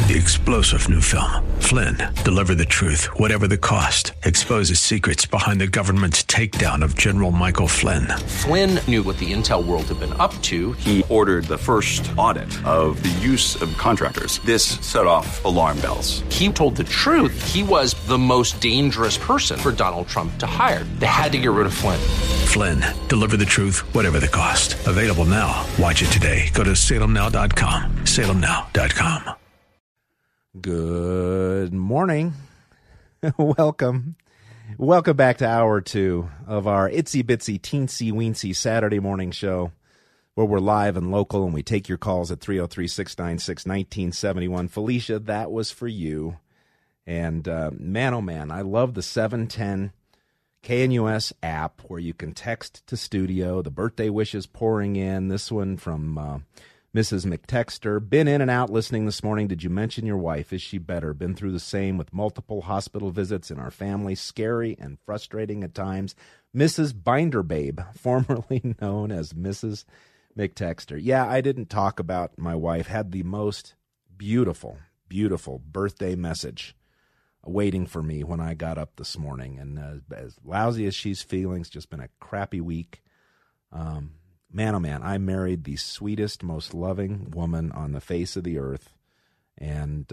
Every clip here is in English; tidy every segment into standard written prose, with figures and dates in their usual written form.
The explosive new film, Flynn, deliver the truth, whatever the cost, exposes secrets behind the government's takedown of General Michael Flynn. Flynn knew what the intel world had been up to. He ordered the first audit of the use of contractors. This set off alarm bells. He told the truth. He was the most dangerous person for Donald Trump to hire. They had to get rid of Flynn. Flynn, deliver the truth, whatever the cost. Available now. Watch it today. Go to salemnow.com. salemnow.com. Good morning. Welcome back to hour 2 of our itsy bitsy teensy weensy Saturday morning show, where we're live and local and we take your calls at 303-696-1971. Felicia, that was for you. And man, oh man, I love the 710 KNUS app where you can text to studio. The birthday wishes pouring in. This one from Mrs. McTexter. Been in and out listening this morning. Did you mention your wife? Is she better? Been through the same with multiple hospital visits in our family. Scary and frustrating at times. Mrs. Binderbabe, formerly known as Mrs. McTexter. Yeah, I didn't talk about my wife. Had the most beautiful, beautiful birthday message waiting for me when I got up this morning. And as lousy as she's feeling, it's just been a crappy week. Man, oh man, I married the sweetest, most loving woman on the face of the earth, and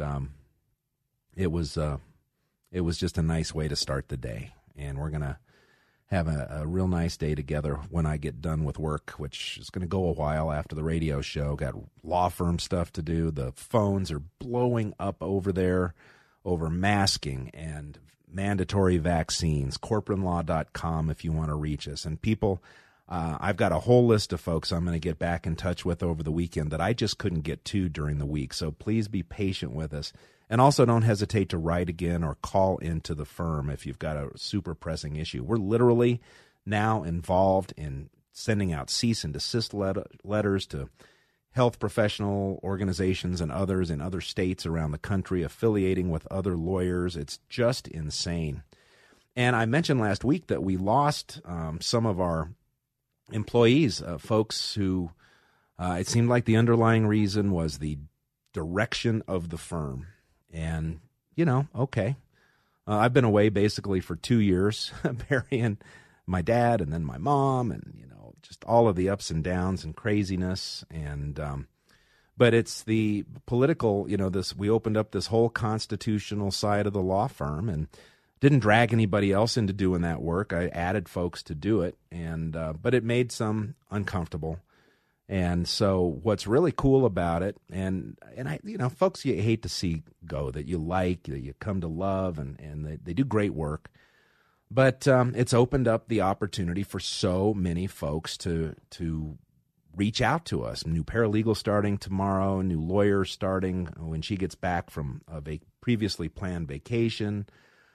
it was just a nice way to start the day. And we're gonna have a real nice day together when I get done with work, which is gonna go a while after the radio show. Got law firm stuff to do. The phones are blowing up over there over masking and mandatory vaccines. Corporatenlaw.com if you want to reach us. And people. I've got a whole list of folks I'm going to get back in touch with over the weekend that I just couldn't get to during the week. So please be patient with us. And also don't hesitate to write again or call into the firm if you've got a super pressing issue. We're literally now involved in sending out cease and desist letters to health professional organizations and others in other states around the country, affiliating with other lawyers. It's just insane. And I mentioned last week that we lost some of our employees, folks who it seemed like the underlying reason was the direction of the firm. And, okay. I've been away basically for 2 years, burying my dad and then my mom and, just all of the ups and downs and craziness. And but it's the political, we opened up this whole constitutional side of the law firm and didn't drag anybody else into doing that work. I added folks to do it, and but it made some uncomfortable. And so, what's really cool about it, and I, folks you hate to see go that you like, that you come to love, and they do great work. But it's opened up the opportunity for so many folks to reach out to us. New paralegal starting tomorrow, new lawyer starting when she gets back from a previously planned vacation.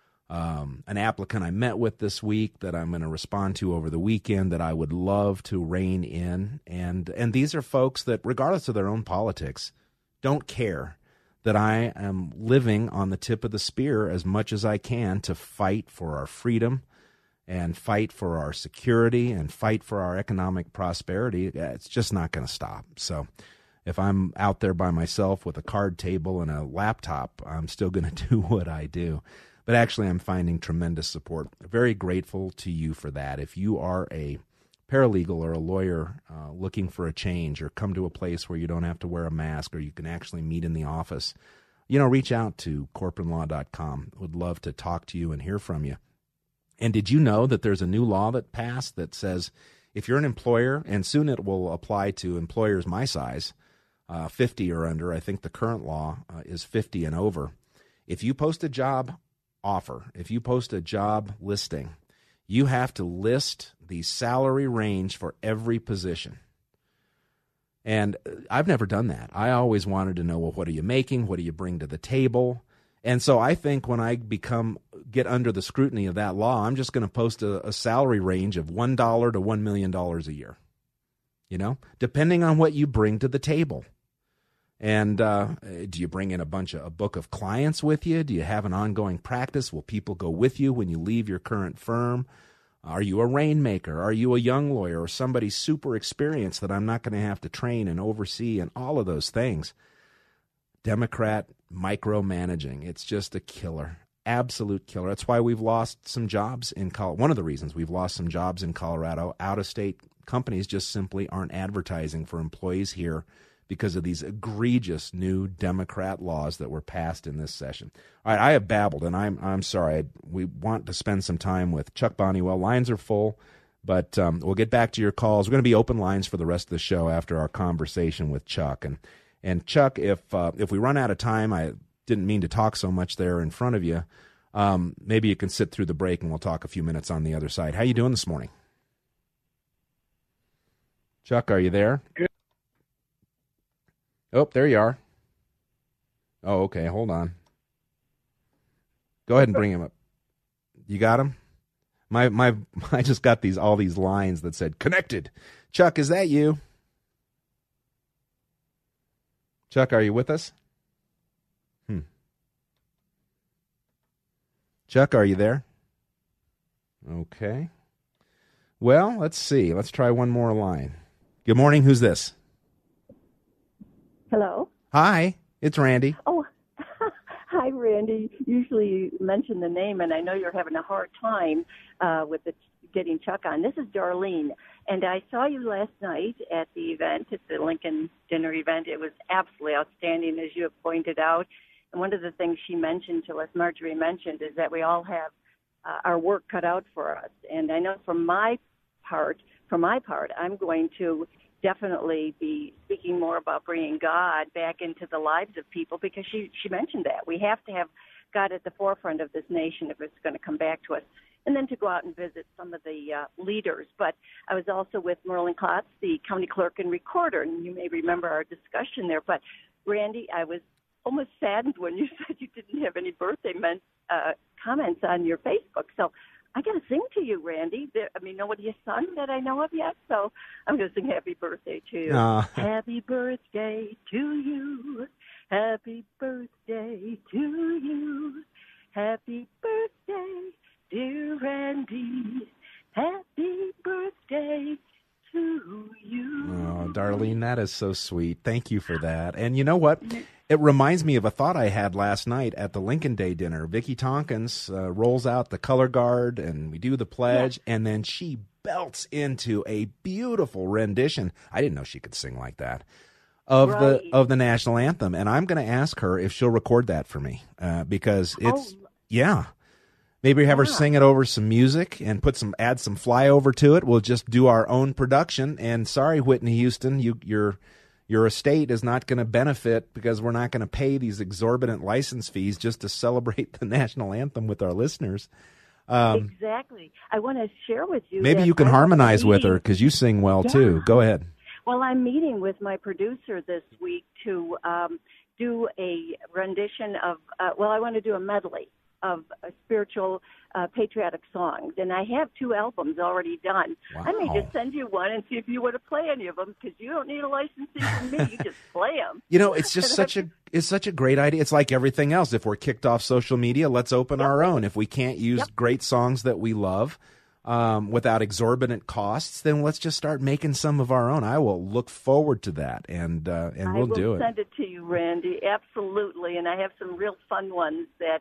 An applicant I met with this week that I'm going to respond to over the weekend that I would love to rein in. And these are folks that, regardless of their own politics, don't care that I am living on the tip of the spear as much as I can to fight for our freedom and fight for our security and fight for our economic prosperity. It's just not going to stop. So if I'm out there by myself with a card table and a laptop, I'm still going to do what I do. But actually, I'm finding tremendous support. Very grateful to you for that. If you are a paralegal or a lawyer looking for a change or come to a place where you don't have to wear a mask or you can actually meet in the office, reach out to corporatenlaw.com. Would love to talk to you and hear from you. And did you know that there's a new law that passed that says if you're an employer, and soon it will apply to employers my size, 50 or under, I think the current law is 50 and over. If you post a job offer, if you post a job listing, you have to list the salary range for every position. And I've never done that. I always wanted to know, well, what are you making? What do you bring to the table? And so I think when I get under the scrutiny of that law, I'm just going to post a salary range of $1 to $1 million a year, depending on what you bring to the table. And do you bring in a book of clients with you? Do you have an ongoing practice? Will people go with you when you leave your current firm? Are you a rainmaker? Are you a young lawyer or somebody super experienced that I'm not going to have to train and oversee and all of those things? Democrat micromanaging. It's just a killer, absolute killer. That's why we've lost some jobs in Colorado. One of the reasons we've lost some jobs in Colorado. Out-of-state companies just simply aren't advertising for employees here because of these egregious new Democrat laws that were passed in this session. All right, I have babbled, and I'm sorry. We want to spend some time with Chuck Bonniwell. Lines are full, but we'll get back to your calls. We're going to be open lines for the rest of the show after our conversation with Chuck. And Chuck, if we run out of time, I didn't mean to talk so much there in front of you. Maybe you can sit through the break, and we'll talk a few minutes on the other side. How you doing this morning? Chuck, are you there? Good. Oh, there you are. Oh, okay. Hold on. Go ahead and bring him up. You got him? I just got all these lines that said connected. Chuck, is that you? Chuck, are you with us? Chuck, are you there? Okay. Well, let's see. Let's try one more line. Good morning. Who's this? Hello. Hi, it's Randy. Oh, hi, Randy. Usually you mention the name, and I know you're having a hard time with getting Chuck on. This is Darlene, and I saw you last night at the event, at the Lincoln dinner event. It was absolutely outstanding, as you have pointed out. And one of the things she mentioned to us, Marjorie mentioned, is that we all have our work cut out for us. And I know for my part, I'm going to definitely be speaking more about bringing God back into the lives of people, because she mentioned that. We have to have God at the forefront of this nation if it's going to come back to us, and then to go out and visit some of the leaders. But I was also with Merlin Klotz, the county clerk and recorder, and you may remember our discussion there. But, Randy, I was almost saddened when you said you didn't have any birthday comments on your Facebook. So I got to sing to you, Randy. Nobody has sung that I know of yet, so I'm going to sing happy birthday to you. Happy birthday to you. Happy birthday to you. Happy birthday, dear Randy. Happy birthday to you. Oh, Darlene, that is so sweet. Thank you for that. And you know what? It reminds me of a thought I had last night at the Lincoln Day dinner. Vicki Tompkins rolls out the color guard, and we do the pledge, and then she belts into a beautiful rendition. I didn't know she could sing like that of the national anthem, and I'm going to ask her if she'll record that for me because it's Maybe have her sing it over some music and add some flyover to it. We'll just do our own production. And sorry, Whitney Houston, your estate is not going to benefit because we're not going to pay these exorbitant license fees just to celebrate the national anthem with our listeners. Exactly. I want to share with you. Maybe you can harmonize with her because you sing well too. Go ahead. Well, I'm meeting with my producer this week to do a rendition of. I want to do a medley of spiritual patriotic songs, and I have 2 albums already done. Wow. I may just send you one and see if you want to play any of them, because you don't need a licensing from me. You just play them. It's just such a great idea. It's like everything else. If we're kicked off social media, let's open our own. If we can't use great songs that we love without exorbitant costs, then let's just start making some of our own. I will look forward to that, and we'll do it. I will send it to you, Randy, absolutely. And I have some real fun ones that,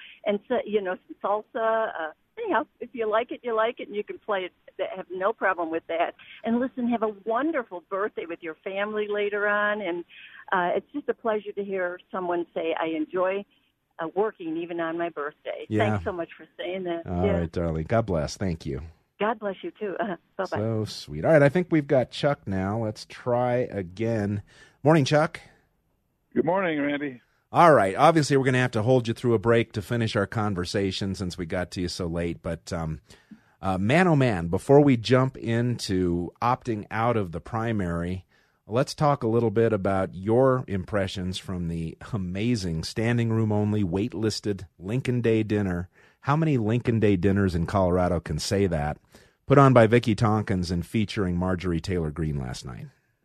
some salsa. Anyhow, if you like it, you like it, and you can play it. I have no problem with that. And listen, have a wonderful birthday with your family later on. And it's just a pleasure to hear someone say, I enjoy working even on my birthday. Yeah. Thanks so much for saying that. All right, darling. God bless. Thank you. God bless you, too. Bye-bye. So sweet. All right, I think we've got Chuck now. Let's try again. Morning, Chuck. Good morning, Randy. All right. Obviously, we're going to have to hold you through a break to finish our conversation since we got to you so late. But, man, oh, man, before we jump into opting out of the primary, let's talk a little bit about your impressions from the amazing standing room only wait-listed Lincoln Day dinner. How many Lincoln Day dinners in Colorado can say that? Put on by Vicki Tompkins and featuring Marjorie Taylor Greene last night.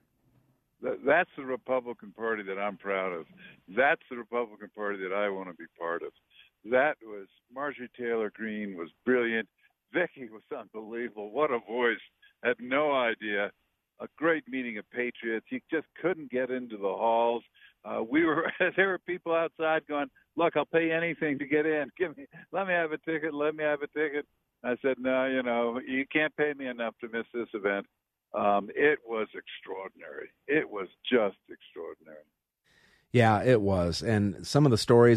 That's the Republican Party that I'm proud of. That's the Republican Party that I want to be part of. That was Marjorie Taylor Greene was brilliant. Vicki was unbelievable. What a voice. Had no idea. A great meeting of patriots. You just couldn't get into the halls. There were people outside going, "Look, I'll pay anything to get in. Let me have a ticket. Let me have a ticket." I said, "No, you can't pay me enough to miss this event." It was extraordinary. It was just extraordinary. Yeah, it was. And some of the stories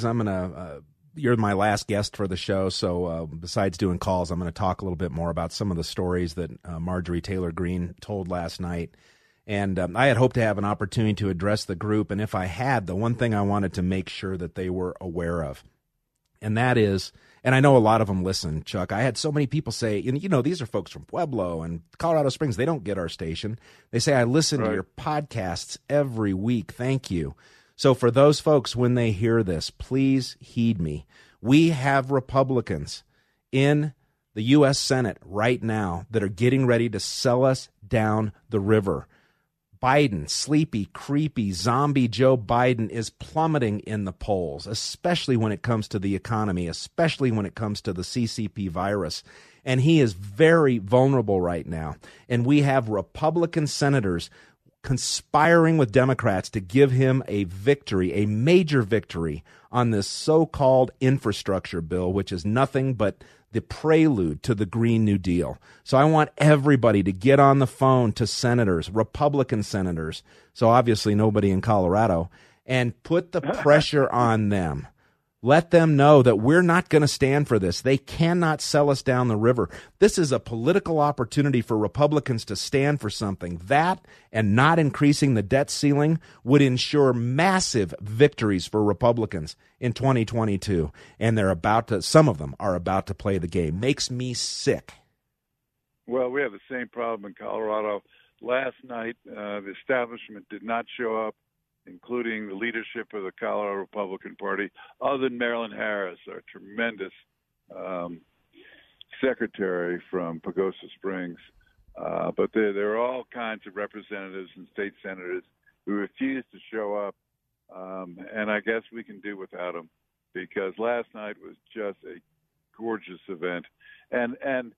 you're my last guest for the show, so besides doing calls, I'm going to talk a little bit more about some of the stories that Marjorie Taylor Greene told last night. And I had hoped to have an opportunity to address the group, and if I had, the one thing I wanted to make sure that they were aware of, and that is, and I know a lot of them listen, Chuck, I had so many people say, these are folks from Pueblo and Colorado Springs, they don't get our station. They say, I listen to your podcasts every week, thank you. So for those folks, when they hear this, please heed me. We have Republicans in the U.S. Senate right now that are getting ready to sell us down the river. Biden, sleepy, creepy, zombie Joe Biden is plummeting in the polls, especially when it comes to the economy, especially when it comes to the CCP virus. And he is very vulnerable right now. And we have Republican senators conspiring with Democrats to give him a victory, a major victory on this so-called infrastructure bill, which is nothing but the prelude to the Green New Deal. So I want everybody to get on the phone to senators, Republican senators, so obviously nobody in Colorado, and put the pressure on them. Let them know that we're not going to stand for this. They cannot sell us down the river. This is a political opportunity for Republicans to stand for something. That and not increasing the debt ceiling would ensure massive victories for Republicans in 2022. And some of them are about to play the game. Makes me sick. Well, we have the same problem in Colorado. Last night, the establishment did not show up, including the leadership of the Colorado Republican Party, other than Marilyn Harris, our tremendous secretary from Pagosa Springs. But there are all kinds of representatives and state senators who refuse to show up, and I guess we can do without them, because last night was just a gorgeous event. And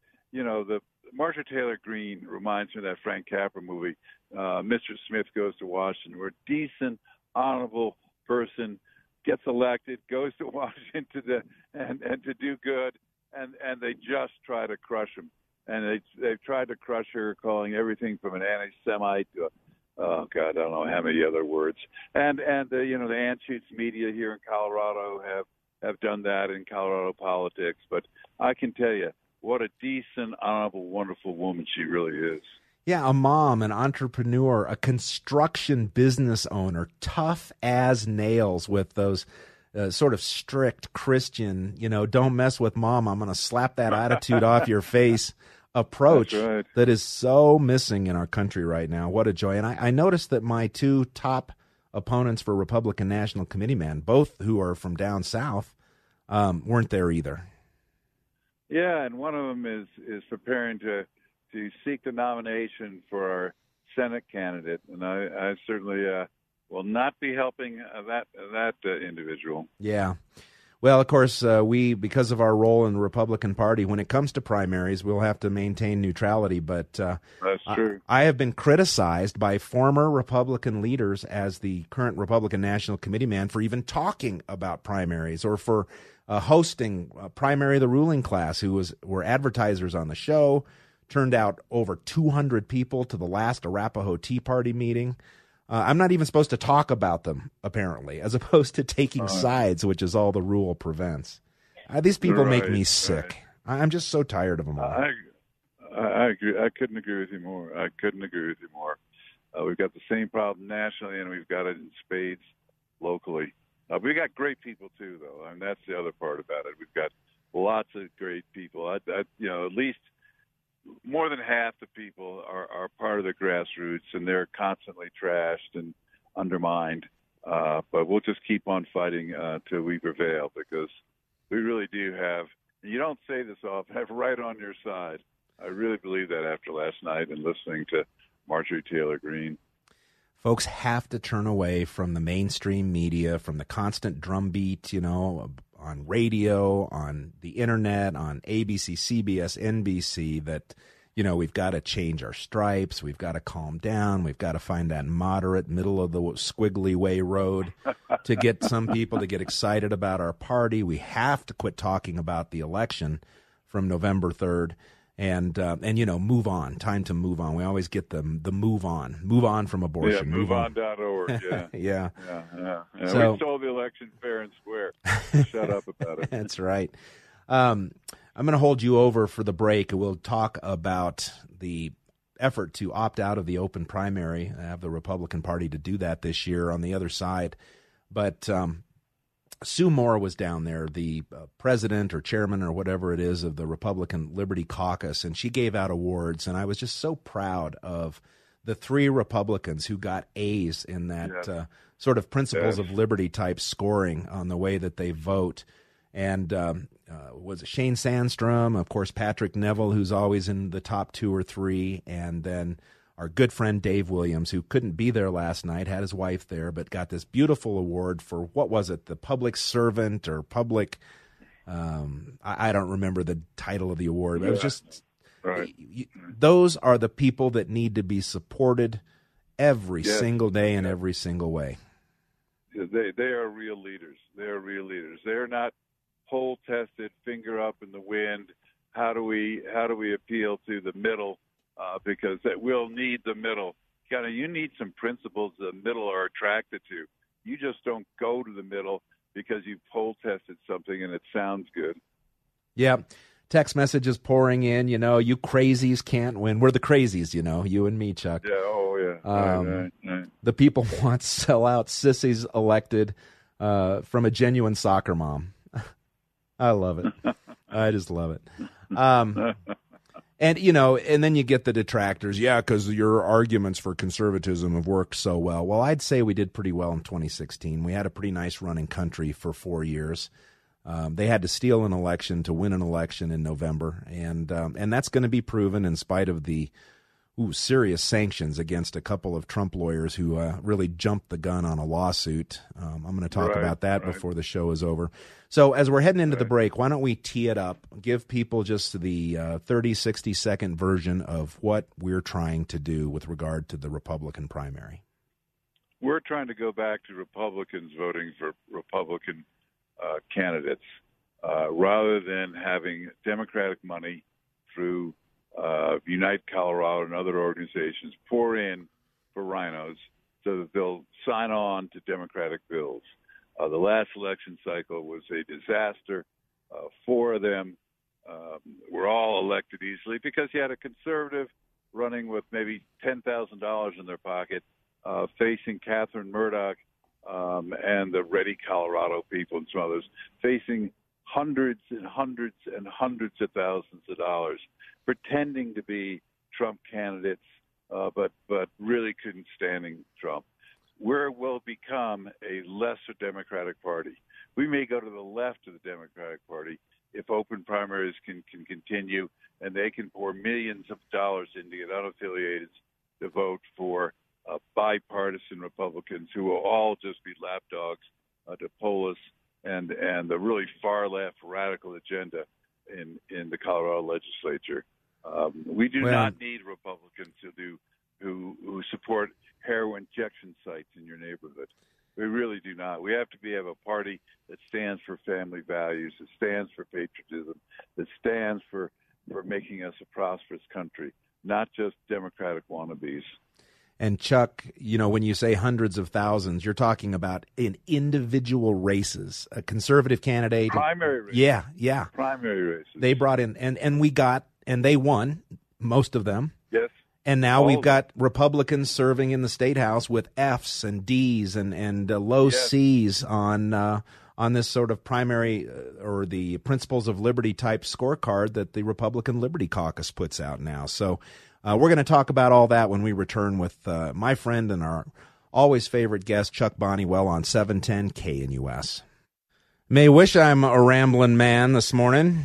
the Marjorie Taylor Greene reminds me of that Frank Capra movie, Mr. Smith Goes to Washington, where a decent, honorable person gets elected, goes to Washington and to do good, and they just try to crush him. And they've tried to crush her, calling everything from an anti-Semite to I don't know how many other words. And the Anschutz media here in Colorado have done that in Colorado politics. But I can tell you, what a decent, honorable, wonderful woman she really is. Yeah, a mom, an entrepreneur, a construction business owner, tough as nails with those sort of strict Christian, don't mess with mom, I'm going to slap that attitude off your face approach. That's right. That is so missing in our country right now. What a joy. And I noticed that my two top opponents for Republican National Committee man, both who are from down south, weren't there either. Yeah, and one of them is preparing to seek the nomination for our Senate candidate, and I certainly will not be helping that individual. Yeah. Well, of course, because of our role in the Republican Party, when it comes to primaries, we'll have to maintain neutrality. But that's true. I have been criticized by former Republican leaders as the current Republican National Committee man for even talking about primaries, or for hosting Primary the Ruling Class, who were advertisers on the show, turned out over 200 people to the last Arapahoe Tea Party meeting. I'm not even supposed to talk about them, apparently, as opposed to taking sides, which is all the rule prevents. These people make me sick. Right. I'm just so tired of them all. I agree. I couldn't agree with you more. We've got the same problem nationally, and we've got it in spades locally. We got great people too, though. I mean, that's the other part about it. We've got lots of great people. At least more than half the people are part of the grassroots, and they're constantly trashed and undermined. But we'll just keep on fighting till we prevail, because we really do have. You don't say this often. Have right on your side. I really believe that after last night and listening to Marjorie Taylor Greene. Folks have to turn away from the mainstream media, from the constant drumbeat, on radio, on the internet, on ABC, CBS, NBC, that, we've got to change our stripes. We've got to calm down. We've got to find that moderate, middle of the squiggly way road to get some people to get excited about our party. We have to quit talking about the election from November 3rd and move on. Time to move on. We always get the move on from abortion. Yeah, moveon.org. Yeah. Yeah. So, we stole the election fair and square. Shut up about it. That's right. I'm going to hold you over for the break. We'll talk about the effort to opt out of the open primary. I have the Republican Party to do that this year on the other side. But Sue Moore was down there, the president or chairman or whatever it is of the Republican Liberty Caucus, and she gave out awards. And I was just so proud of the 3 Republicans who got A's in that sort of principles of liberty type scoring on the way that they vote. And was it Shane Sandstrom, of course, Patrick Neville, who's always in the top 2 or 3, and then our good friend Dave Williams, who couldn't be there last night, had his wife there, but got this beautiful award for, what was it, the public servant or public, I don't remember the title of the award. But it was just, right. Those are the people that need to be supported every single day in every single way. They are real leaders. They are real leaders. They're not poll tested, finger up in the wind. How do we appeal to the middle? Because that we'll need the middle. You need some principles the middle are attracted to. You just don't go to the middle because you poll tested something and it sounds good. Yeah. Text messages pouring in. You crazies can't win. We're the crazies, you and me, Chuck. Yeah. Oh, yeah. Right. The people want sellout sissies elected from a genuine soccer mom. I love it. I just love it. And then you get the detractors. Yeah, because your arguments for conservatism have worked so well. Well, I'd say we did pretty well in 2016. We had a pretty nice run in country for 4 years. They had to steal an election to win an election in November, and that's going to be proven in spite of the serious sanctions against a couple of Trump lawyers who really jumped the gun on a lawsuit. I'm going to talk about that before the show is over. So as we're heading into the break, why don't we tee it up, give people just the 30, 60-second version of what we're trying to do with regard to the Republican primary. We're trying to go back to Republicans voting for Republican candidates rather than having Democratic money through Unite Colorado and other organizations pour in for rhinos so that they'll sign on to Democratic bills. The last election cycle was a disaster. 4 of them were all elected easily because you had a conservative running with maybe $10,000 in their pocket, facing Catherine Murdoch and the Ready Colorado people and some others, facing hundreds and hundreds and hundreds of thousands of dollars, pretending to be Trump candidates, but really couldn't standing Trump. Where will become a lesser Democratic Party. We may go to the left of the Democratic Party if open primaries can continue and they can pour millions of dollars in to get unaffiliated to vote for bipartisan Republicans who will all just be lapdogs to Polis and the really far left radical agenda in the Colorado legislature. We do not need Republicans who support heroin injection sites in your neighborhood. We really do not. We have a party that stands for family values, that stands for patriotism, that stands for making us a prosperous country, not just Democratic wannabes. And Chuck, when you say hundreds of thousands, you're talking about in individual races. A conservative candidate. Primary races. Yeah. Primary races. They brought in, and they won, most of them. Yes. And now we've got Republicans serving in the state house with Fs and Ds and low Cs on this sort of primary or the principles of liberty type scorecard that the Republican Liberty Caucus puts out now. So we're going to talk about all that when we return with my friend and our always favorite guest, Chuck Bonniwell, on 710 KNUS. May wish I'm a rambling man this morning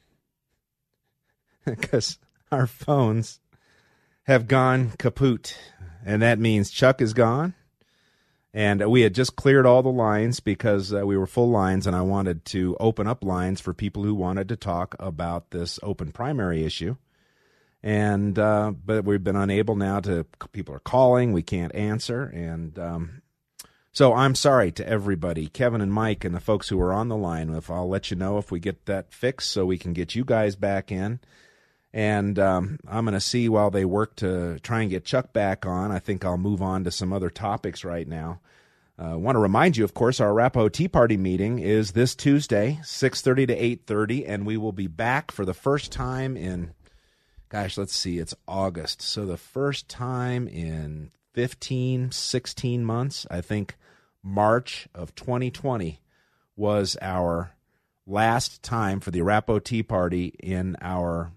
because our phones have gone kaput, and that means Chuck is gone, and we had just cleared all the lines because we were full lines, and I wanted to open up lines for people who wanted to talk about this open primary issue, And but we've been unable now to. People are calling, we can't answer, and so I'm sorry to everybody, Kevin and Mike, and the folks who are on the line. I'll let you know if we get that fixed, so we can get you guys back in. And I'm going to see while they work to try and get Chuck back on. I think I'll move on to some other topics right now. I want to remind you, of course, our Arapahoe Tea Party meeting is this Tuesday, 6:30 to 8:30, and we will be back for the first time in, let's see, it's August. So the first time in 15, 16 months, I think March of 2020 was our last time for the Arapahoe Tea Party in our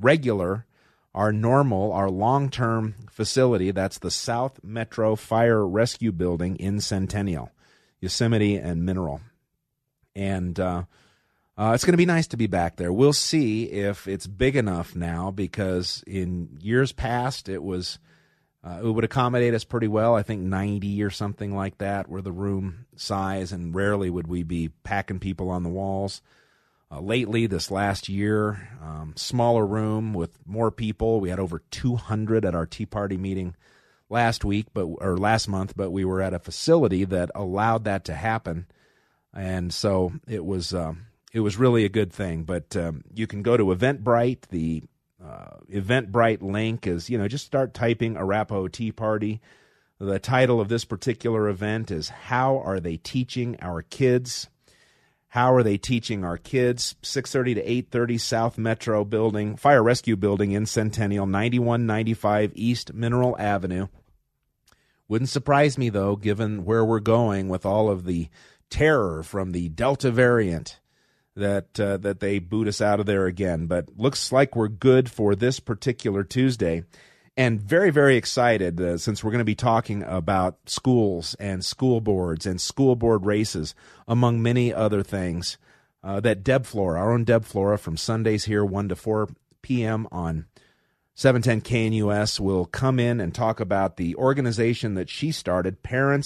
normal, our long-term facility. That's the South Metro Fire Rescue Building in Centennial, Yosemite and Mineral. And it's going to be nice to be back there. We'll see if it's big enough now, because in years past it would accommodate us pretty well. I think 90 or something like that were the room size, and rarely would we be packing people on the walls. Lately, this last year, smaller room with more people. We had over 200 at our Tea Party meeting last month, but we were at a facility that allowed that to happen, and so it was really a good thing. But you can go to Eventbrite. The Eventbrite link is, just start typing Arapahoe Tea Party. The title of this particular event is "How Are They Teaching Our Kids?" How are they teaching our kids? 6:30 to 8:30, South Metro Building, Fire Rescue Building in Centennial, 9195 East Mineral Avenue. Wouldn't surprise me, though, given where we're going with all of the terror from the Delta variant, that they boot us out of there again. But looks like we're good for this particular Tuesday. And very, very excited, since we're going to be talking about schools and school boards and school board races, among many other things, that Deb Flora, our own Deb Flora, from Sundays here, 1 to 4 p.m. on 710 KNUS, will come in and talk about the organization that she started,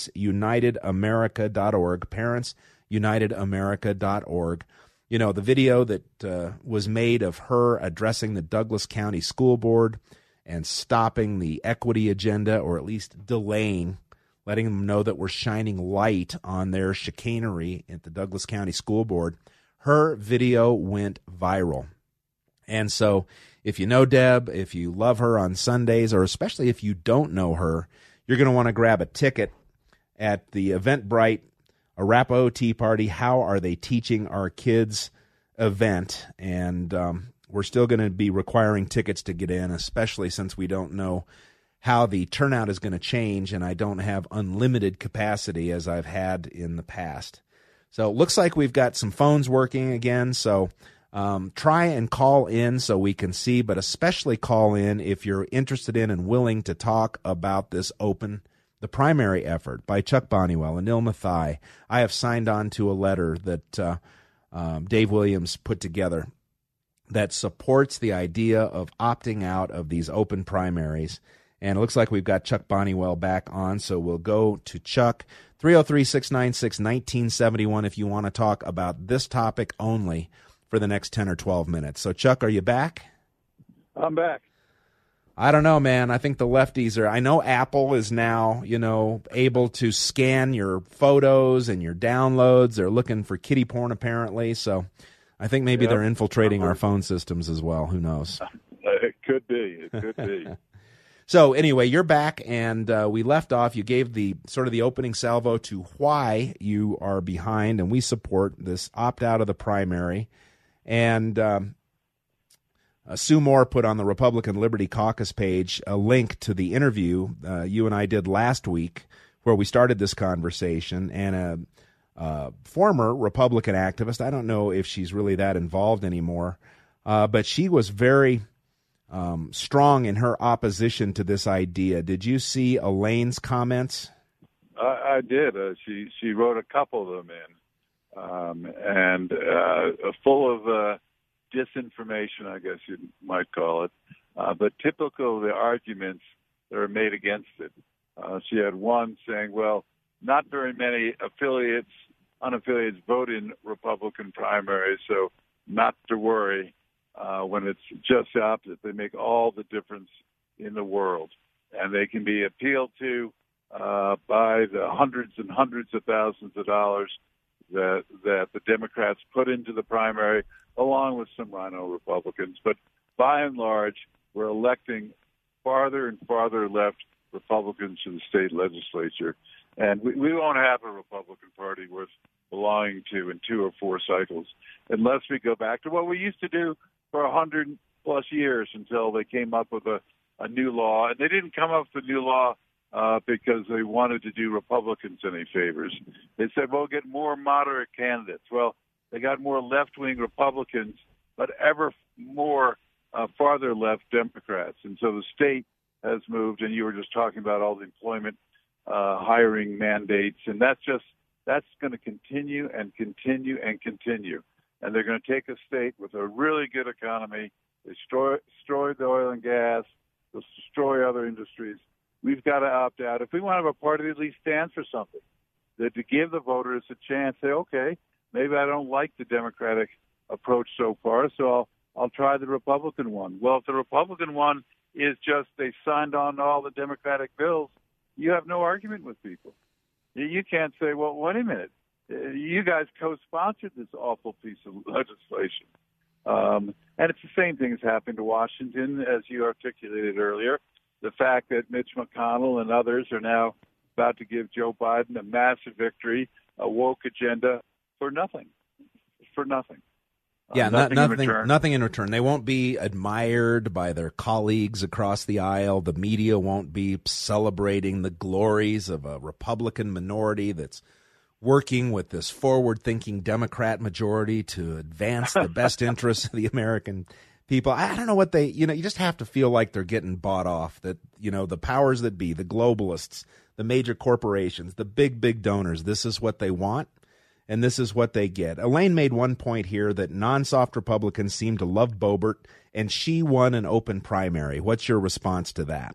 ParentsUnitedAmerica.org, ParentsUnitedAmerica.org. The video that was made of her addressing the Douglas County School Board and stopping the equity agenda, or at least delaying, letting them know that we're shining light on their chicanery at the Douglas County School Board. Her video went viral. And so if you know Deb, if you love her on Sundays, or especially if you don't know her, you're going to want to grab a ticket at the Eventbrite Arapahoe Tea Party, How Are They Teaching Our Kids event. And we're still going to be requiring tickets to get in, especially since we don't know how the turnout is going to change, and I don't have unlimited capacity as I've had in the past. So it looks like we've got some phones working again, so try and call in so we can see, but especially call in if you're interested in and willing to talk about this the primary effort by Chuck Bonniwell and Neil Mathai. I have signed on to a letter that Dave Williams put together that supports the idea of opting out of these open primaries. And it looks like we've got Chuck Bonniwell back on, so we'll go to Chuck. 303-696-1971 if you want to talk about this topic only for the next 10 or 12 minutes. So, Chuck, are you back? I'm back. I don't know, man. I think the lefties I know Apple is now, able to scan your photos and your downloads. They're looking for kiddie porn, apparently, so I think maybe they're infiltrating our phone systems as well. Who knows? It could be. It could be. So anyway, you're back, and we left off. You gave the opening salvo to why you are behind, and we support this opt out of the primary. And Sue Moore put on the Republican Liberty Caucus page a link to the interview you and I did last week, where we started this conversation, and former Republican activist. I don't know if she's really that involved anymore, but she was very strong in her opposition to this idea. Did you see Elaine's comments? I did. She wrote a couple of them in, and full of disinformation, I guess you might call it, but typical of the arguments that are made against it. She had one saying, well, not very many unaffiliates vote in Republican primaries, so not to worry. when it's just the opposite. They make all the difference in the world, and they can be appealed to by the hundreds and hundreds of thousands of dollars that the Democrats put into the primary, along with some rhino Republicans. But by and large, we're electing farther and farther left Republicans to the state legislature. And we won't have a Republican Party worth belonging to in 2 or 4 cycles unless we go back to what we used to do for 100-plus years until they came up with a new law. And they didn't come up with a new law because they wanted to do Republicans any favors. They said, well, get more moderate candidates. Well, they got more left-wing Republicans, but ever more farther left Democrats. And so the state has moved, and you were just talking about all the employment hiring mandates, and that's going to continue and continue and continue. And they're going to take a state with a really good economy, destroy the oil and gas, destroy other industries. We've got to opt out. If we want to have a party that at least stands for something, that to give the voters a chance, say, okay, maybe I don't like the Democratic approach so far, so I'll try the Republican one. Well, if the Republican one is just they signed on to all the Democratic bills, you have no argument with people. You can't say, well, wait a minute, you guys co-sponsored this awful piece of legislation. And it's the same thing that's happened to Washington, as you articulated earlier. The fact that Mitch McConnell and others are now about to give Joe Biden a massive victory, a woke agenda for nothing. For nothing. Yeah, nothing in return. They won't be admired by their colleagues across the aisle. The media won't be celebrating the glories of a Republican minority that's working with this forward-thinking Democrat majority to advance the best interests of the American people. I don't know what you just have to feel like they're getting bought off, that, the powers that be, the globalists, the major corporations, the big donors, this is what they want. And this is what they get. Elaine made one point here that non-soft Republicans seem to love Boebert, and she won an open primary. What's your response to that?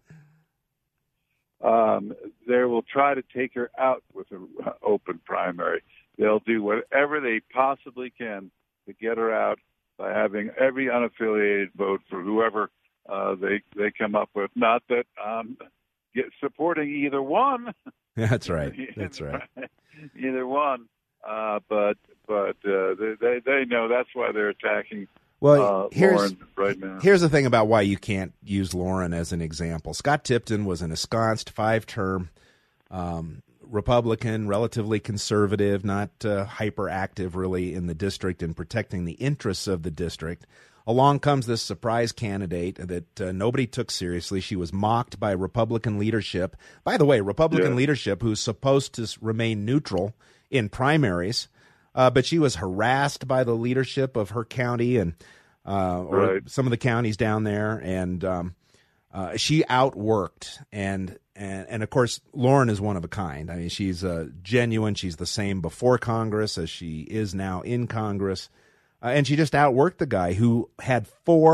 They will try to take her out with an open primary. They'll do whatever they possibly can to get her out by having every unaffiliated vote for whoever they come up with. Not that supporting either one. That's right. That's right. Either one. But they know that's why they're attacking Lauren right now. Here's the thing about why you can't use Lauren as an example. Scott Tipton was an ensconced 5-term Republican, relatively conservative, not hyperactive really in the district and protecting the interests of the district. Along comes this surprise candidate that nobody took seriously. She was mocked by Republican leadership. By the way, Republican leadership who's supposed to remain neutral in primaries, but she was harassed by the leadership of her county and or some of the counties down there, and she outworked. And of course, Lauren is one of a kind. I mean, she's genuine. She's the same before Congress as she is now in Congress, and she just outworked the guy who had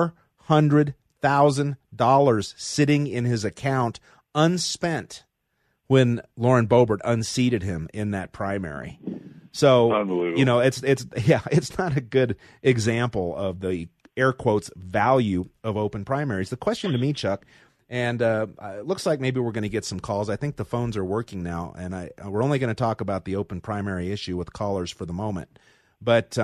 $400,000 sitting in his account unspent when Lauren Boebert unseated him in that primary. So, it's not a good example of the air quotes value of open primaries. The question to me, Chuck, and it looks like maybe we're going to get some calls. I think the phones are working now, and we're only going to talk about the open primary issue with callers for the moment. But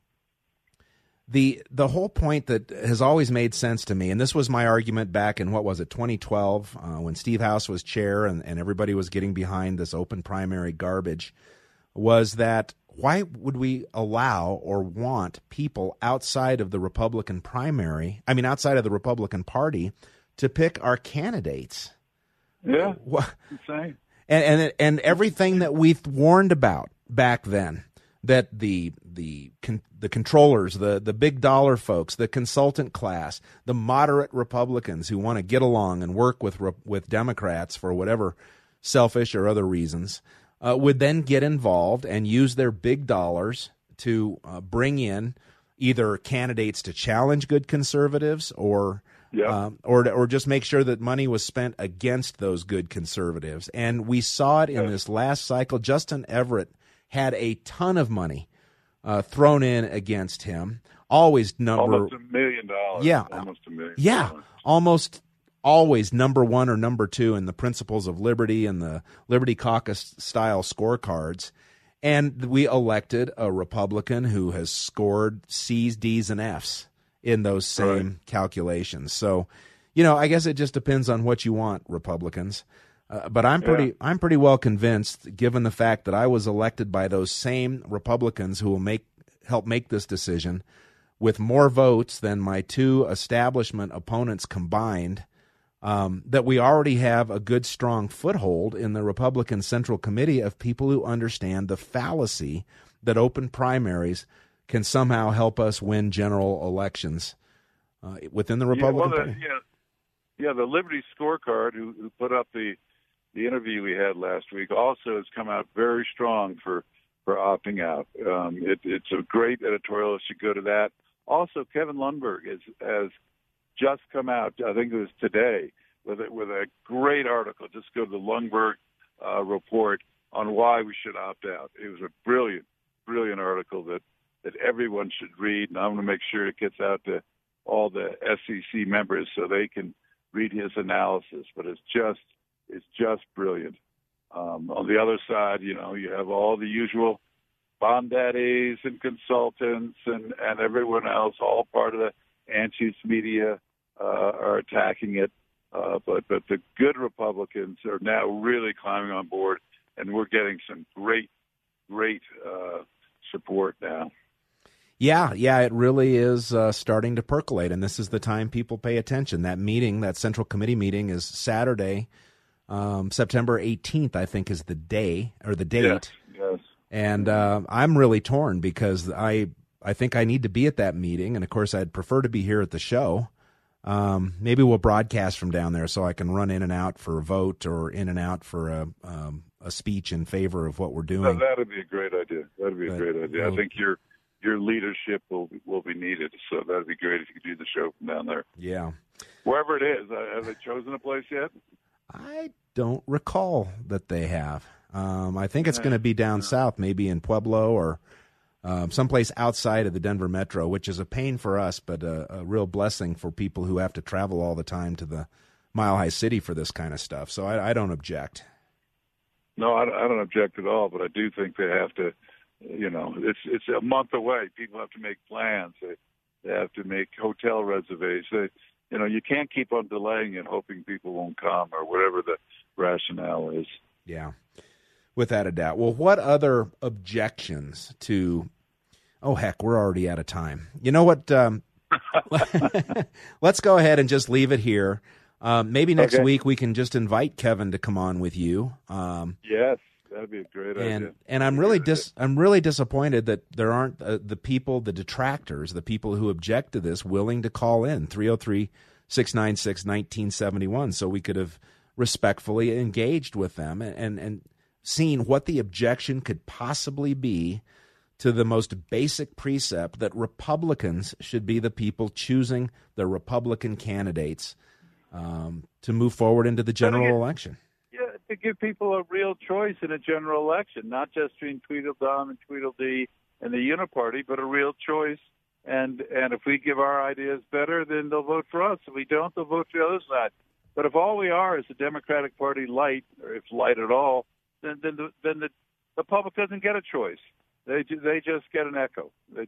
the whole point that has always made sense to me, and this was my argument back in, 2012, when Steve House was chair and everybody was getting behind this open primary garbage, was that why would we allow or want people outside of the Republican primary, outside of the Republican Party, to pick our candidates? Yeah, insane. And everything that we warned about back then, that the controllers, the big dollar folks, the consultant class, the moderate Republicans who want to get along and work with Democrats for whatever selfish or other reasons, would then get involved and use their big dollars to bring in either candidates to challenge good conservatives or just make sure that money was spent against those good conservatives. And we saw it in this last cycle. Justin Everett had a ton of money thrown in against him. Always almost $1 million. Yeah, almost $1 million. Yeah, almost always number one or number two in the Principles of Liberty and the Liberty Caucus style scorecards. And we elected a Republican who has scored C's, D's, and F's in those same calculations. So, I guess it just depends on what you want, Republicans. But I'm pretty well convinced, given the fact that I was elected by those same Republicans who will help make this decision, with more votes than my two establishment opponents combined, that we already have a good, strong foothold in the Republican Central Committee of people who understand the fallacy that open primaries can somehow help us win general elections within the Republican Party. The Liberty Scorecard, who put up the interview we had last week, also has come out very strong for opting out. It's a great editorial. You should go to that. Also, Kevin Lundberg has just come out, I think it was today, with a great article. Just go to the Lundberg report on why we should opt out. It was a brilliant article that everyone should read, and I'm going to make sure it gets out to all the SEC members so they can read his analysis. But it's just brilliant. On the other side, you have all the usual bond daddies and consultants and everyone else, all part of the Anschutz media, are attacking it. But the good Republicans are now really climbing on board, and we're getting some great support now. Yeah, it really is starting to percolate, and this is the time people pay attention. That meeting, that Central Committee meeting, is Saturday, September 18th, I think, is the day or the date. Yes. And I'm really torn because I think I need to be at that meeting, and of course I'd prefer to be here at the show. Maybe we'll broadcast from down there so I can run in and out for a vote or in and out for a speech in favor of what we're doing. No, that'd be a great idea. I think your leadership will be needed, so that'd be great if you could do the show from down there. Yeah. Wherever it is. Have they chosen a place yet? I don't recall that they have. I think it's going to be down south, maybe in Pueblo or someplace outside of the Denver metro, which is a pain for us, but a real blessing for people who have to travel all the time to the Mile High City for this kind of stuff. So I don't object. No, I don't object at all, but I do think they have to, it's a month away. People have to make plans. They have to make hotel reservations. You can't keep on delaying and hoping people won't come or whatever the rationale is. Yeah. Without a doubt. Well, what other objections to... Oh, heck, we're already out of time. You know what? Let's go ahead and just leave it here. Maybe next week we can just invite Kevin to come on with you. Yes, that'd be a great idea. And I'm really disappointed that there aren't the people, the detractors, the people who object to this, willing to call in 303-696-1971, so we could have respectfully engaged with them and seen what the objection could possibly be to the most basic precept that Republicans should be the people choosing the Republican candidates to move forward into the general election. Yeah, to give people a real choice in a general election, not just between Tweedledum and Tweedledee and the Uniparty, but a real choice. And if we give our ideas better, then they'll vote for us. If we don't, they'll vote for the other side. But if all we are is the Democratic Party light, or if light at all, then the public doesn't get a choice. They just get an echo.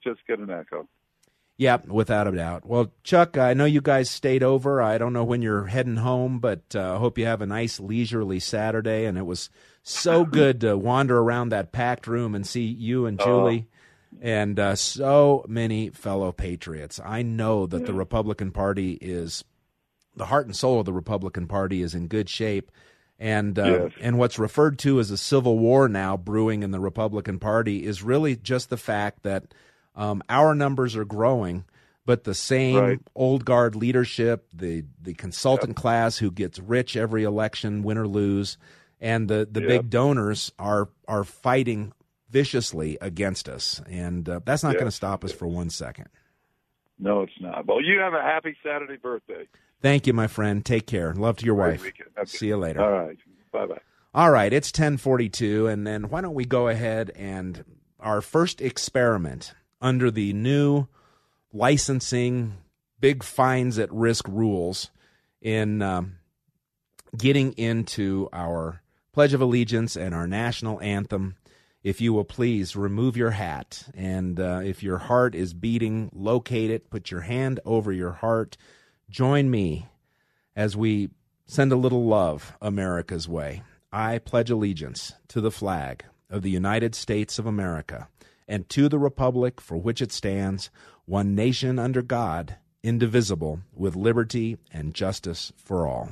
Yeah, without a doubt. Well, Chuck, I know you guys stayed over. I don't know when you're heading home, but I hope you have a nice leisurely Saturday. And it was so good to wander around that packed room and see you and Julie and so many fellow patriots. I know that the Republican Party is, the heart and soul of the Republican Party is in good shape. And what's referred to as a civil war now brewing in the Republican Party is really just the fact that our numbers are growing, but the same old guard leadership, the consultant class who gets rich every election, win or lose, and the big donors are fighting viciously against us. And that's not going to stop us for 1 second. No, it's not. Well, you have a happy Saturday birthday. Thank you, my friend. Take care. Love to your wife. See you later. All right. Bye-bye. All right. It's 10:42, and then why don't we go ahead and our first experiment under the new licensing, big fines at risk rules in getting into our Pledge of Allegiance and our national anthem. If you will please remove your hat, and if your heart is beating, locate it, put your hand over your heart. Join me as we send a little love America's way. I pledge allegiance to the flag of the United States of America and to the republic for which it stands, one nation under God, indivisible, with liberty and justice for all.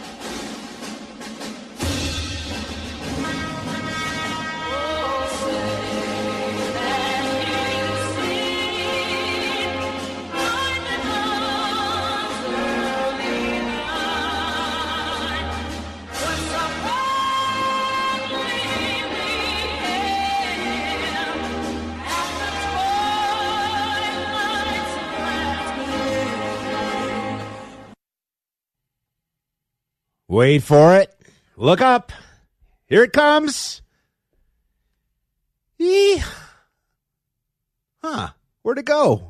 Wait for it. Look up. Here it comes. Where'd it go?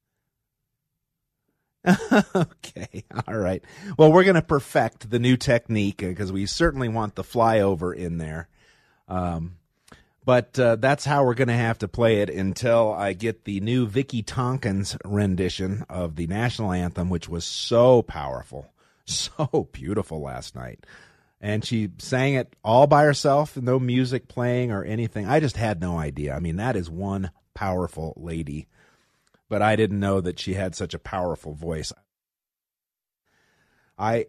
Okay. All right. Well, we're going to perfect the new technique because we certainly want the flyover in there. But that's how we're going to have to play it until I get the new Vicki Tompkins rendition of the national anthem, which was so powerful. So beautiful last night. And she sang it all by herself, no music playing or anything. I just had no idea. I mean, that is one powerful lady. But I didn't know that she had such a powerful voice. All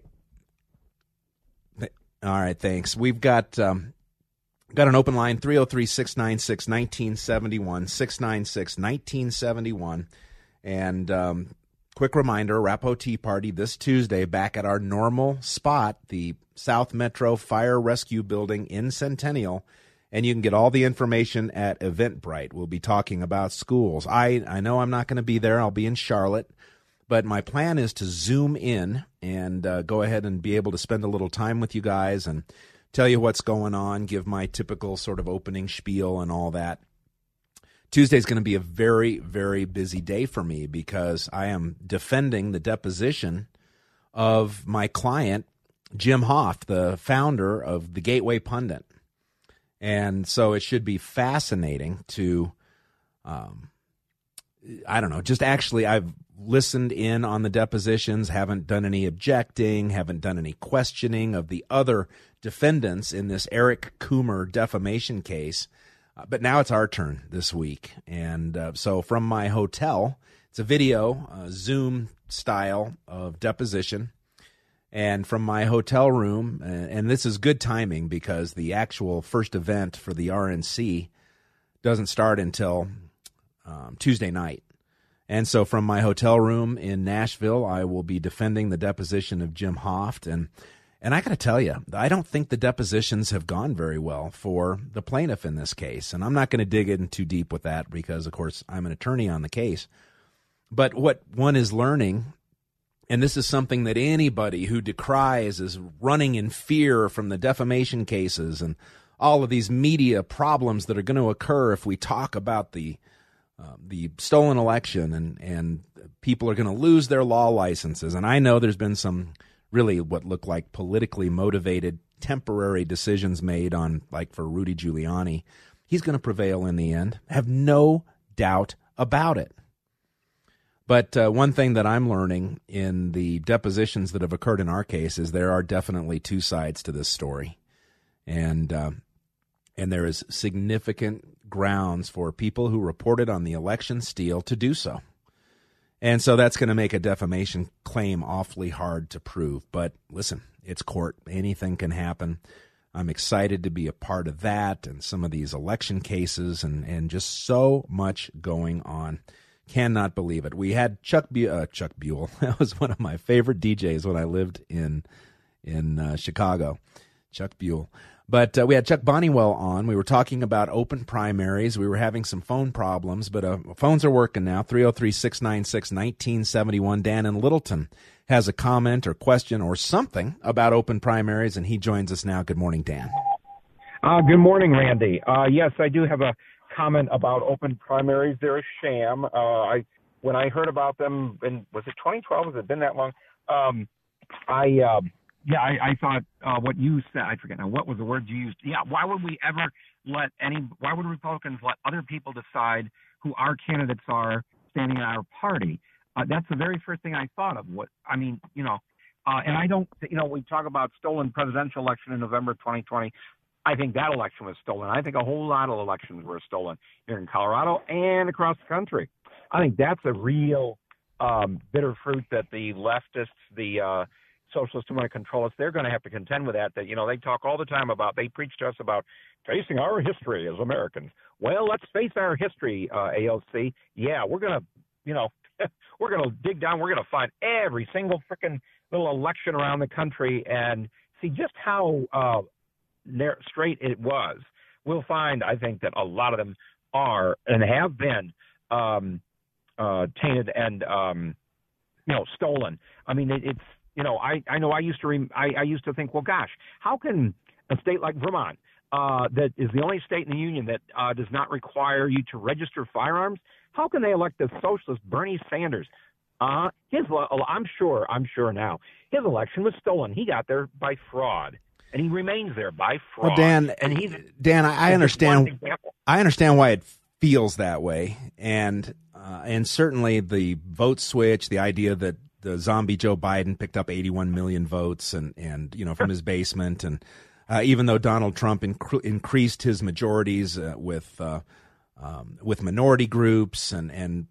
right, thanks. We've got an open line, 303-696-1971, 696-1971. And quick reminder, Arapahoe Tea Party this Tuesday back at our normal spot, the South Metro Fire Rescue Building in Centennial. And you can get all the information at Eventbrite. We'll be talking about schools. I know I'm not going to be there. I'll be in Charlotte. But my plan is to Zoom in and go ahead and be able to spend a little time with you guys and tell you what's going on, give my typical sort of opening spiel and all that. Tuesday's going to be a very, very busy day for me because I am defending the deposition of my client, Jim Hoft, the founder of the Gateway Pundit. And so it should be fascinating to, I've listened in on the depositions, haven't done any objecting, haven't done any questioning of the other defendants in this Eric Coomer defamation case. But now it's our turn this week. And so from my hotel, it's a video, Zoom style of deposition. And from my hotel room, and this is good timing because the actual first event for the RNC doesn't start until Tuesday night. And so from my hotel room in Nashville, I will be defending the deposition of Jim Hoft. And I got to tell you, I don't think the depositions have gone very well for the plaintiff in this case. And I'm not going to dig in too deep with that because, of course, I'm an attorney on the case. But what one is learning, and this is something that anybody who decries is running in fear from the defamation cases and all of these media problems that are going to occur if we talk about the stolen election and people are going to lose their law licenses. And I know there's been some really what look like politically motivated temporary decisions made on, like for Rudy Giuliani. He's going to prevail in the end. I have no doubt about it. But one thing that I'm learning in the depositions that have occurred in our case is there are definitely two sides to this story. And there is significant grounds for people who reported on the election steal to do so. And so that's going to make a defamation claim awfully hard to prove. But listen, it's court. Anything can happen. I'm excited to be a part of that and some of these election cases and just so much going on. Cannot believe it. We had Chuck Buell. That was one of my favorite DJs when I lived in Chicago. Chuck Buell. But we had Chuck Bonniwell on. We were talking about open primaries. We were having some phone problems, but phones are working now. 303-696-1971. Dan in Littleton has a comment or question or something about open primaries, and he joins us now. Good morning, Dan. Good morning, Randy. Yes, I do have a comment about open primaries. They're a sham. When I heard about them, was it 2012? Has it been that long? I thought what you said, I forget now, what was the word you used? Yeah, why would we ever why would Republicans let other people decide who our candidates are standing in our party? That's the very first thing I thought of. And I don't, we talk about stolen presidential election in November 2020. I think that election was stolen. I think a whole lot of elections were stolen here in Colorado and across the country. I think that's a real bitter fruit that the leftists, the socialists who want to control us, they're going to have to contend with that. They talk all the time about, they preach to us about facing our history as Americans. Well, let's face our history, AOC. Yeah, we're going to, we're going to dig down. We're going to find every single freaking little election around the country and see just how straight it was. We'll find, I think, that a lot of them are and have been tainted and, stolen. I mean, it's, I know I used to think, well, gosh, how can a state like Vermont, that is the only state in the union that does not require you to register firearms, how can they elect the socialist Bernie Sanders? I'm sure now, his election was stolen. He got there by fraud, and he remains there by fraud. Well, Dan, I understand. I understand why it feels that way, and certainly the vote switch, the idea that the zombie Joe Biden picked up 81 million votes, and from his basement, and even though Donald Trump increased his majorities with minority groups and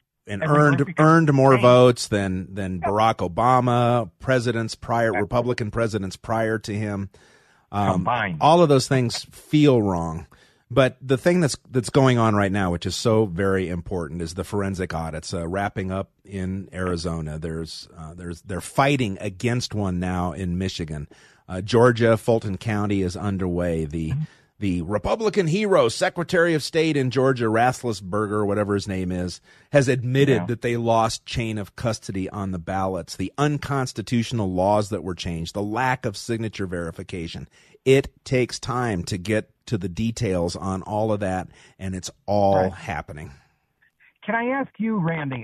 earned more votes than Barack Obama, Republican presidents prior to him. All of those things feel wrong. But the thing that's going on right now, which is so very important, is the forensic audits wrapping up in Arizona. They're fighting against one now in Michigan. Georgia, Fulton County is underway. The Republican hero, Secretary of State in Georgia, Rathlisberger, whatever his name is, has admitted that they lost chain of custody on the ballots, the unconstitutional laws that were changed, the lack of signature verification. It takes time to get to the details on all of that, and it's all happening. Can I ask you, Randy,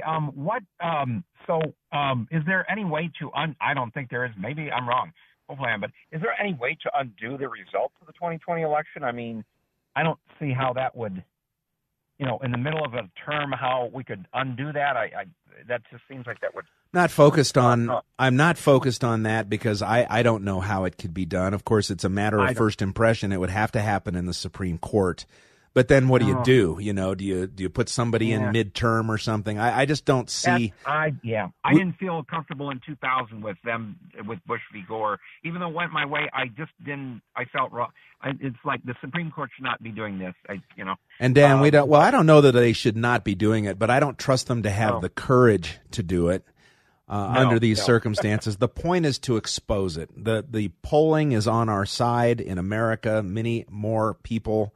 is there any way to I don't think there is. Maybe I'm wrong. Hopefully I am. But is there any way to undo the results of the 2020 election? I mean, I don't see how that would, in the middle of a term, how we could undo that. That just seems like that would. I'm not focused on that because I don't know how it could be done. Of course, it's a matter of first impression. It would have to happen in the Supreme Court. But then what do you do? Do you put somebody in midterm or something? I just don't see. I didn't feel comfortable in 2000 with Bush v. Gore. Even though it went my way, I just didn't. I felt wrong. It's like the Supreme Court should not be doing this. And Dan, we don't. Well, I don't know that they should not be doing it, but I don't trust them to have the courage to do it. Under these circumstances. The point is to expose it. The polling is on our side in America. Many more people,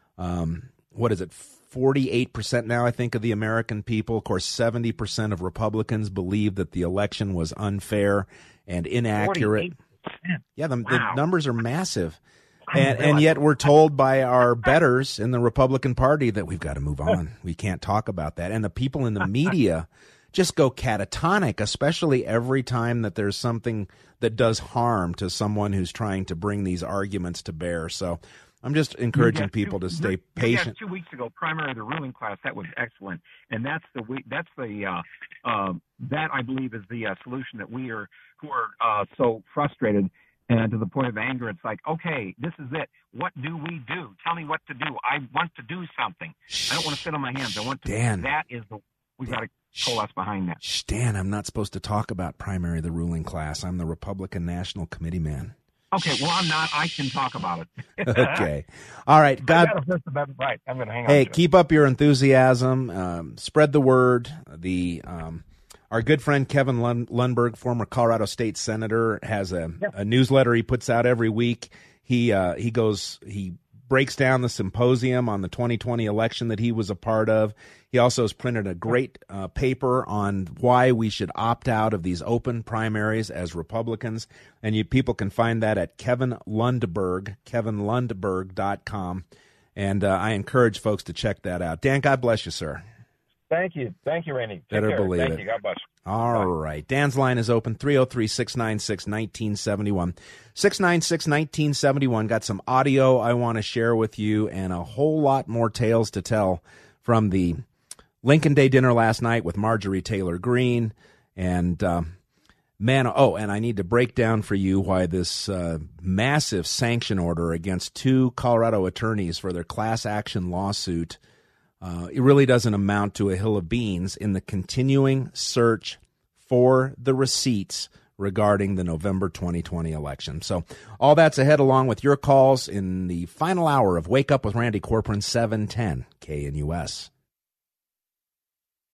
48% now, I think, of the American people. Of course, 70% of Republicans believe that the election was unfair and inaccurate. 48%. Yeah, the numbers are massive. And yet we're told by our betters in the Republican Party that we've got to move on. We can't talk about that. And the people in the media just go catatonic, especially every time that there's something that does harm to someone who's trying to bring these arguments to bear. So I'm just encouraging people to stay patient. 2 weeks ago, primary of the ruling class, that was excellent, and that I believe is the solution that who are so frustrated and to the point of anger. It's like, okay, this is it. What do we do? Tell me what to do. I want to do something. I don't want to sit on my hands. I want to. Dan, that is we got to coalesce behind that. Dan, I'm not supposed to talk about primary of the ruling class. I'm the Republican National Committee man. Okay, well, I'm not. I can talk about it. Okay. All right. Right. I'm going to hang on. Hey, keep up your enthusiasm. Spread the word. Our good friend Kevin Lundberg, former Colorado State Senator, has a newsletter he puts out every week. He breaks down the symposium on the 2020 election that he was a part of. He also has printed a great paper on why we should opt out of these open primaries as Republicans. And people can find that at Kevin Lundberg, kevinlundberg.com. And I encourage folks to check that out. Dan, God bless you, sir. Thank you. Thank you, Randy. Take Better care. believe Thank it. you. God bless. All right. Dan's line is open, 303-696-1971. 696-1971. Got some audio I want to share with you and a whole lot more tales to tell from the Lincoln Day dinner last night with Marjorie Taylor Greene. And, and I need to break down for you why this massive sanction order against 2 Colorado attorneys for their class action lawsuit it really doesn't amount to a hill of beans in the continuing search for the receipts regarding the November 2020 election. So all that's ahead, along with your calls in the final hour of Wake Up with Randy Corcoran, 710 KNUS.